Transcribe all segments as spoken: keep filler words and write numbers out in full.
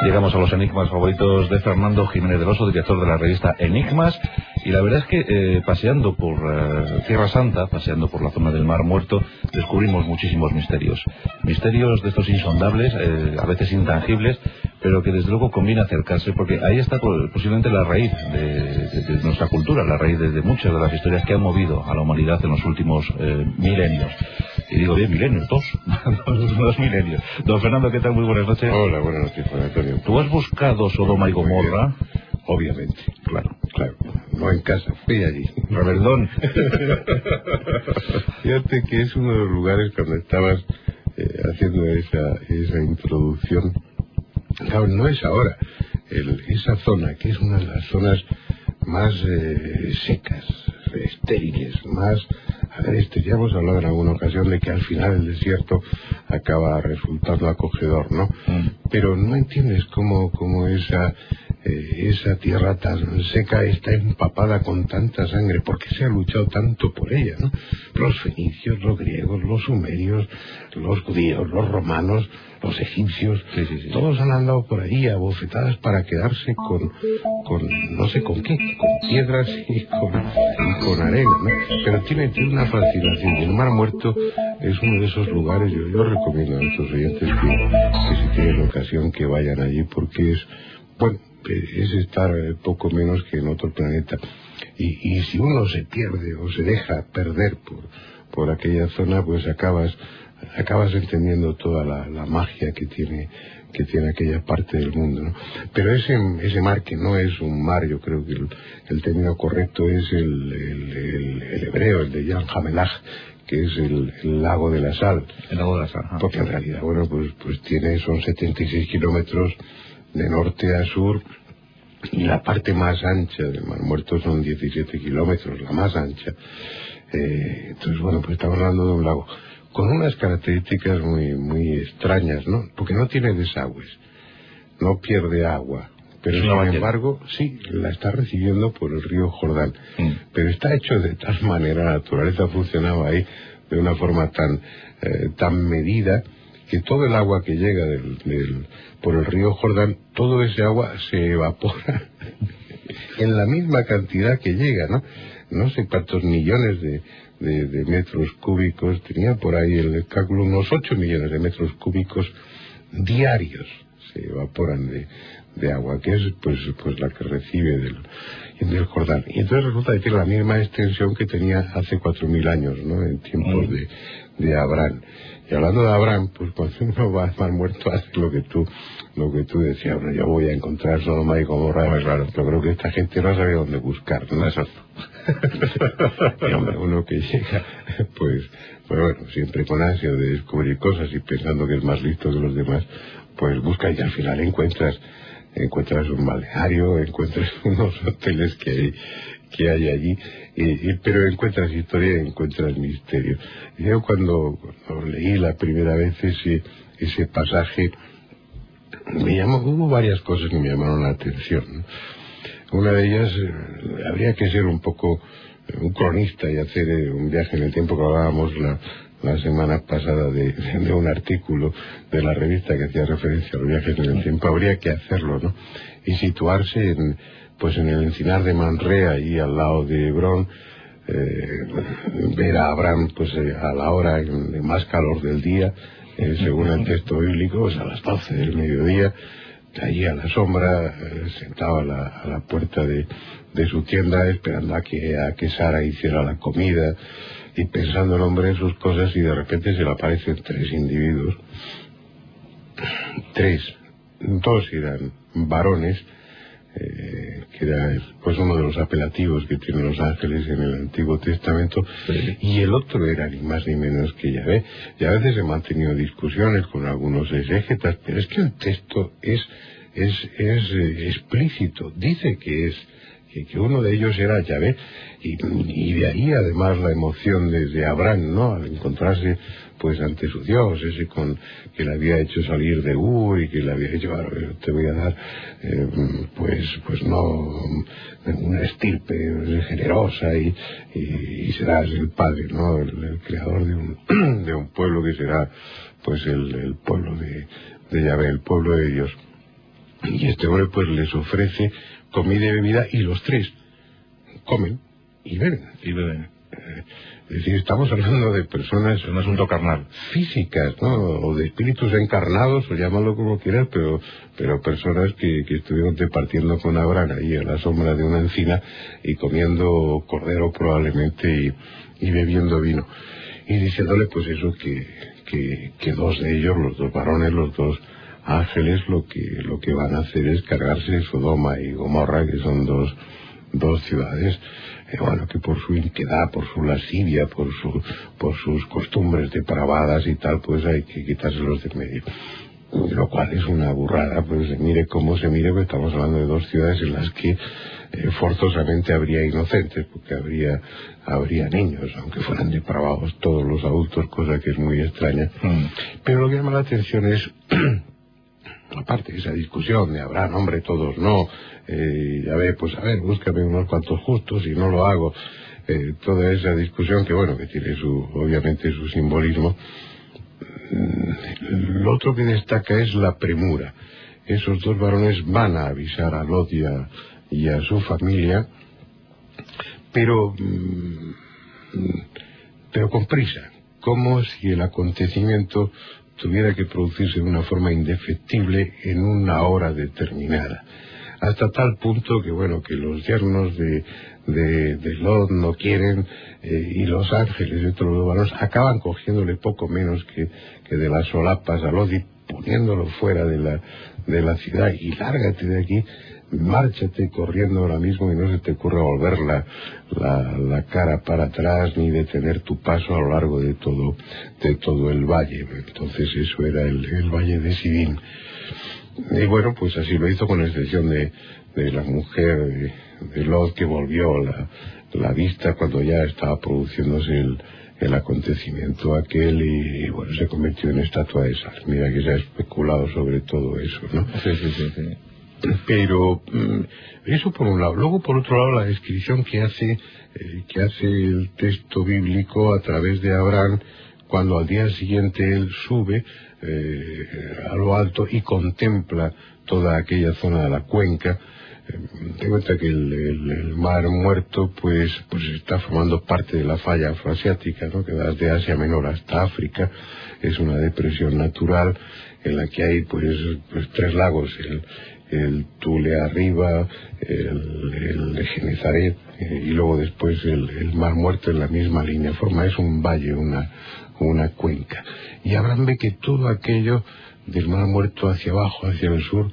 Llegamos a los enigmas favoritos de Fernando Jiménez del Oso, director de la revista Enigmas, y la verdad es que eh, paseando por eh, Tierra Santa, paseando por la zona del Mar Muerto, descubrimos muchísimos misterios. Misterios de estos insondables, eh, a veces intangibles, pero que desde luego conviene acercarse, porque ahí está posiblemente la raíz de, de, de nuestra cultura, la raíz de, de muchas de las historias que han movido a la humanidad en los últimos eh, milenios. Y digo bien, milenios, dos, dos, dos milenios. Don Fernando, ¿qué tal? Muy buenas noches. Hola, buenas noches, Juan Antonio. ¿Tú has buscado Sodoma y Gomorra? Obviamente, claro, claro. No en casa, fui allí. Reverdón. Fíjate que es uno de los lugares cuando estabas eh, haciendo esa, esa introducción. Claro, no es ahora. El, esa zona, que es una de las zonas más eh, secas, estériles, más agrestes. Ya hemos hablado en alguna ocasión de que al final el desierto acaba resultando acogedor, ¿no? Mm. Pero no entiendes cómo, cómo esa, eh, esa tierra tan seca está empapada con tanta sangre. ¿Por qué se ha luchado tanto por ella, no? Los fenicios, los griegos, los sumerios, los judíos, los romanos, los egipcios, sí, sí, sí. Todos han andado por ahí a bofetadas para quedarse con, con no sé con qué, con piedras y con, y con arena, ¿no? Pero tiene, tiene una fascinación. El Mar Muerto es uno de esos lugares. Yo, yo recomiendo a nuestros oyentes que, que si tienen ocasión que vayan allí, porque es, bueno, es estar poco menos que en otro planeta. Y, y si uno se pierde o se deja perder por, por aquella zona, pues acabas acabas entendiendo toda la, la magia que tiene que tiene aquella parte del mundo, ¿no? Pero ese ese mar, que no es un mar, yo creo que el, el término correcto es el, el, el, el hebreo, el de Yan Hamelach, que es el, el lago de la sal. El lago de la sal. Ah, porque en realidad, bueno, pues pues tiene, son setenta y seis kilómetros de norte a sur, y la parte más ancha del Mar Muerto son diecisiete kilómetros, la más ancha. Eh, entonces, bueno, pues estamos hablando de un lago con unas características muy muy extrañas, ¿no? Porque no tiene desagües, no pierde agua, pero sin no embargo, sí, la está recibiendo por el río Jordán. Mm. Pero está hecho de tal manera, la naturaleza funcionaba ahí de una forma tan eh, tan medida, que todo el agua que llega del, del, por el río Jordán, todo ese agua se evapora en la misma cantidad que llega, ¿no? No sé cuántos millones de, de, de metros cúbicos, tenía por ahí el cálculo, unos ocho millones de metros cúbicos diarios se evaporan de, de agua, que es pues pues la que recibe del, del Jordán. Y entonces resulta que tiene la misma extensión que tenía hace cuatro mil años, ¿no? En tiempos de, de Abraham. Y hablando de Abraham, pues cuando uno va al Mar Muerto hace lo que tú lo que tú decías, bueno, yo voy a encontrar Sodoma y Gomorra. Pues claro, yo creo que esta gente no sabe dónde buscar, ¿no? Exacto. Y hombre, uno que llega, pues, pues bueno, siempre con ansia de descubrir cosas y pensando que es más listo que los demás, pues busca y al final encuentras encuentras un balneario, encuentras unos hoteles que hay, que hay allí, y, y, pero encuentras historia y encuentras misterio. Yo cuando, cuando leí la primera vez ese, ese pasaje, me llamó, hubo varias cosas que me llamaron la atención, ¿no? Una de ellas, eh, habría que ser un poco eh, un cronista y hacer eh, un viaje en el tiempo, que hablábamos la, la semana pasada de, de un artículo de la revista que hacía referencia a los viajes en el tiempo. Habría que hacerlo, ¿no? Y situarse en, pues en el encinar de Manre, ahí al lado de Hebrón, eh, ver a Abraham pues eh, a la hora de más calor del día, eh, según el texto bíblico, pues a las doce del mediodía, allí a la sombra, eh, sentado a la, a la puerta de, de su tienda, esperando a que, a que Sara hiciera la comida, y pensando el hombre en sus cosas, y de repente se le aparecen tres individuos, tres, dos eran varones, eh, que era pues uno de los apelativos que tienen los ángeles en el Antiguo Testamento, sí. Y el otro era ni más ni menos que Yahvé. Y a veces he mantenido discusiones con algunos exégetas, pero es que el texto es es es eh, explícito, dice que es que, que uno de ellos era Yahvé, y, y de ahí además la emoción de, de Abraham, ¿no? Al encontrarse pues ante su Dios, ese con que le había hecho salir de Ur y que le había dicho, bueno, yo te voy a dar eh, pues pues no una estirpe generosa y, y, y serás el padre, ¿no? El, el creador de un de un pueblo que será pues el, el pueblo de, de Yahvé, el pueblo de Dios. Y este hombre pues les ofrece comida y bebida y los tres comen y beben. Y beben. Eh, es decir, estamos hablando de personas... Es un asunto carnal. Físicas, ¿no? O de espíritus encarnados, o llámalo como quieras, pero pero personas que, que estuvieron departiendo con Abraham ahí a la sombra de una encina y comiendo cordero probablemente y, y bebiendo vino. Y diciéndole pues eso, que, que, que dos de ellos, los dos varones, los dos ángeles, lo que, lo que van a hacer es cargarse Sodoma y Gomorra, que son dos, dos ciudades, eh, bueno, que por su inquedad, por su lascivia, por su, por sus costumbres depravadas y tal, pues hay que quitárselos de medio. Lo cual es una burrada, pues se mire cómo se mire, pues estamos hablando de dos ciudades en las que eh, forzosamente habría inocentes, porque habría, habría niños, aunque fueran depravados todos los adultos, cosa que es muy extraña. Mm. Pero lo que llama la atención es... aparte de esa discusión de Abraham, hombre, todos no, eh, ya ve, pues a ver, búscame unos cuantos justos y no lo hago, eh, toda esa discusión que bueno, que tiene su, obviamente su simbolismo. Lo otro que destaca es la premura. Esos dos varones van a avisar a Lot y a, y a su familia, pero, pero con prisa, como si el acontecimiento tuviera que producirse de una forma indefectible en una hora determinada, hasta tal punto que bueno, que los yernos de, de, de Lot no quieren, eh, y los ángeles de otros dos varones acaban cogiéndole poco menos que, que de las solapas a Lot y poniéndolo fuera de la, de la ciudad, y lárgate de aquí, márchate corriendo ahora mismo y no se te ocurra volver la, la, la cara para atrás ni detener tu paso a lo largo de todo, de todo el valle. Entonces eso era el, el valle de Sidín. Y bueno, pues así lo hizo, con excepción de, de la mujer de, de Lot, que volvió la, la vista cuando ya estaba produciéndose el, el acontecimiento aquel, y, y bueno, se convirtió en estatua de sal. Mira que se ha especulado sobre todo eso, ¿no? Sí, sí, sí, sí. Pero eso por un lado. Luego por otro lado la descripción que hace eh, que hace el texto bíblico a través de Abraham, cuando al día siguiente él sube eh, a lo alto y contempla toda aquella zona de la cuenca. Eh, ten en cuenta que el, el, el mar muerto pues pues está formando parte de la falla afroasiática, ¿no?, que va desde Asia Menor hasta África. Es una depresión natural en la que hay pues, pues tres lagos, el el Tule arriba, el, el de Genezaret, eh, y luego después el, el Mar Muerto en la misma línea forma. Es un valle, una, una cuenca. Y Abraham ve que todo aquello del Mar Muerto hacia abajo, hacia el sur,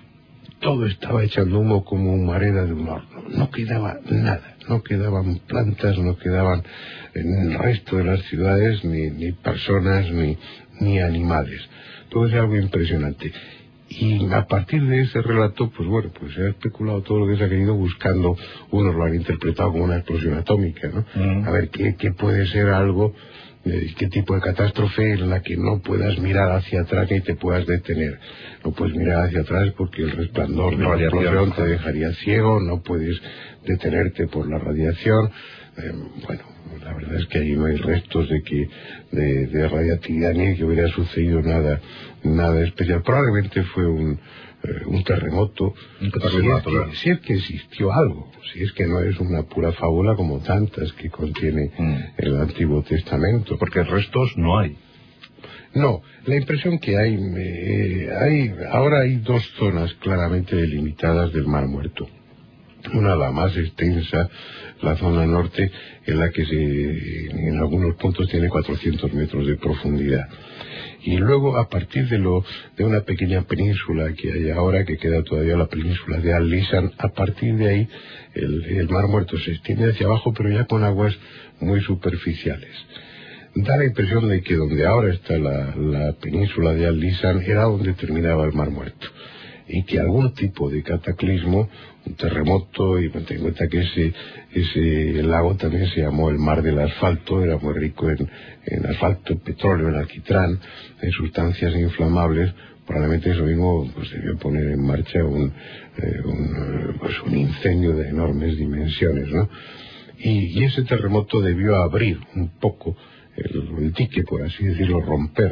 todo estaba echando humo como humareda de un horno. No quedaba nada, no quedaban plantas, no quedaban en el resto de las ciudades ni, ni personas ni, ni animales. Todo es algo impresionante. Y a partir de ese relato, pues bueno, pues se ha especulado todo lo que se ha querido, buscando, unos lo han interpretado como una explosión atómica, ¿no? Mm. A ver, ¿qué, qué puede ser algo, eh, qué tipo de catástrofe en la que no puedas mirar hacia atrás ni te puedas detener? No puedes mirar hacia atrás porque el resplandor de la explosión te dejaría ciego, no puedes detenerte por la radiación. Eh, bueno, la verdad es que ahí no hay restos de que de, de radiactividad ni que hubiera sucedido nada nada especial. Probablemente fue un, eh, un terremoto, un terremoto si, es que, si es que existió algo, si es que no es una pura fábula como tantas que contiene mm. el Antiguo Testamento, porque restos no hay. No, la impresión que hay, eh, hay ahora hay dos zonas claramente delimitadas del Mar Muerto. Una, la más extensa, la zona norte, en la que se, en algunos puntos tiene cuatrocientos metros de profundidad. Y luego, a partir de lo de una pequeña península que hay ahora, que queda todavía la península de Al-Lisan, a partir de ahí el, el Mar Muerto se extiende hacia abajo, pero ya con aguas muy superficiales. Da la impresión de que donde ahora está la, la península de Al-Lisan era donde terminaba el Mar Muerto, y que algún tipo de cataclismo, un terremoto, y ten en cuenta que ese, ese lago también se llamó el Mar del Asfalto, era muy rico en, en asfalto, en petróleo, en alquitrán, en sustancias inflamables. Probablemente eso mismo pues debió poner en marcha un, eh, un, pues un incendio de enormes dimensiones, ¿no? Y, y ese terremoto debió abrir un poco el, el dique, por así decirlo, romper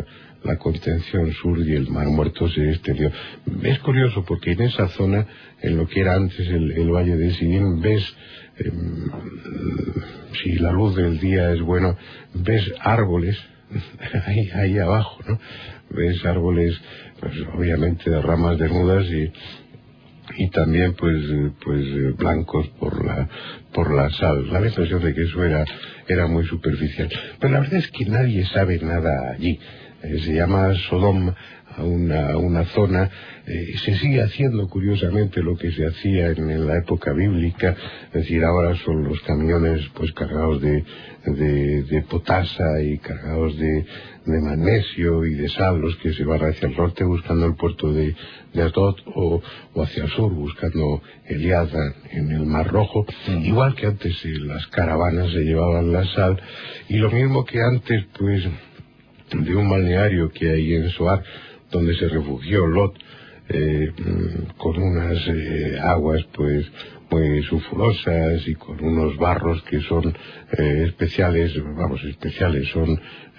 la contención sur y el Mar Muerto se extendió. Es curioso porque en esa zona, en lo que era antes el, el Valle de Sidín, ves, eh, si la luz del día es buena, ves árboles ahí, ahí abajo, ¿no? Ves árboles, pues obviamente de ramas desnudas y y también pues pues blancos por la por la sal. La impresión de que eso era era muy superficial, pero la verdad es que nadie sabe nada allí. Eh, se llama Sodom a una, a una zona, eh, se sigue haciendo curiosamente lo que se hacía en, en la época bíblica, es decir, ahora son los camiones pues cargados de, de, de potasa y cargados de, de magnesio y de sal los que se van hacia el norte buscando el puerto de, de Asdod o, o hacia el sur buscando Eliada en el Mar Rojo, mm. igual que antes eh, las caravanas se llevaban la sal, y lo mismo que antes pues de un balneario que hay en Soar donde se refugió Lot, eh, con unas eh, aguas pues muy sulfurosas y con unos barros que son eh, especiales, vamos, especiales, son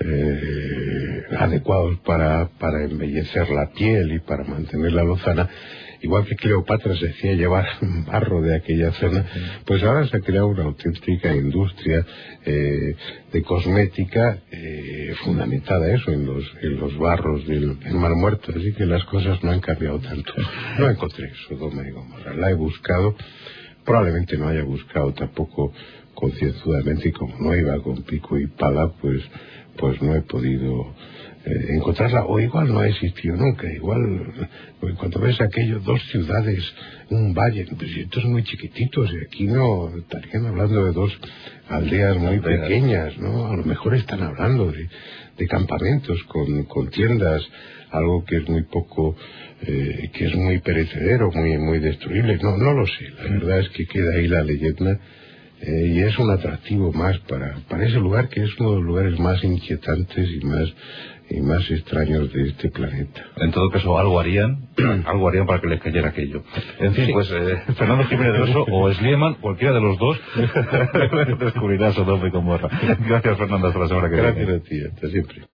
eh, adecuados para, para embellecer la piel y para mantenerla lozana. Igual que Cleopatra se hacía llevar barro de aquella zona, pues ahora se ha creado una auténtica industria eh, de cosmética eh, fundamentada eso en los en los barros del, del Mar Muerto, así que las cosas no han cambiado tanto. No encontré Sodoma y Gomorra, la he buscado, probablemente no haya buscado tampoco concienzudamente, y como no iba con pico y pala, pues pues no he podido eh, encontrarla, o igual no ha existido nunca, igual pues cuando ves aquellos dos ciudades, un valle, pues estos muy chiquititos, y aquí no, estarían hablando de dos aldeas muy aldeas. pequeñas, ¿no? A lo mejor están hablando de, de campamentos con, con tiendas, algo que es muy poco, eh, que es muy perecedero, muy, muy destruible, no, no lo sé, la verdad es que queda ahí la leyenda. Eh, y es un atractivo más para, para ese lugar, que es uno de los lugares más inquietantes y más y más extraños de este planeta. En todo caso, algo harían, algo harían para que les cayera aquello. En fin, sí. pues eh, Fernando Jiménez del Oso o Schliemann, cualquiera de los dos, descubrirá Sodoma y Gomorra. Gracias, Fernando, hasta la semana que viene. Gracias a ti, hasta siempre.